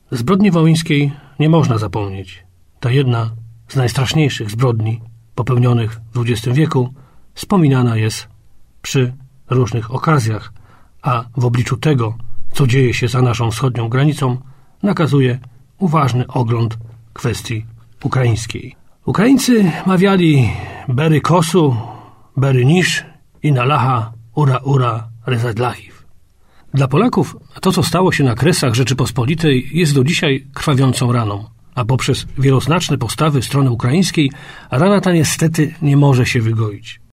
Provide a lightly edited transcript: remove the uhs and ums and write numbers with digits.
Zbrodni wołyńskiej nie można zapomnieć. Ta jedna z najstraszniejszych zbrodni popełnionych w XX wieku wspominana jest przy różnych okazjach, a w obliczu tego, co dzieje się za naszą wschodnią granicą, nakazuje uważny ogląd kwestii ukraińskiej. Ukraińcy mawiali bery kosu, bery nisz i na lacha ura rezać lachiw. Dla Polaków to, co stało się na Kresach Rzeczypospolitej, jest do dzisiaj krwawiącą raną, a poprzez wieloznaczne postawy strony ukraińskiej rana ta niestety nie może się wygoić.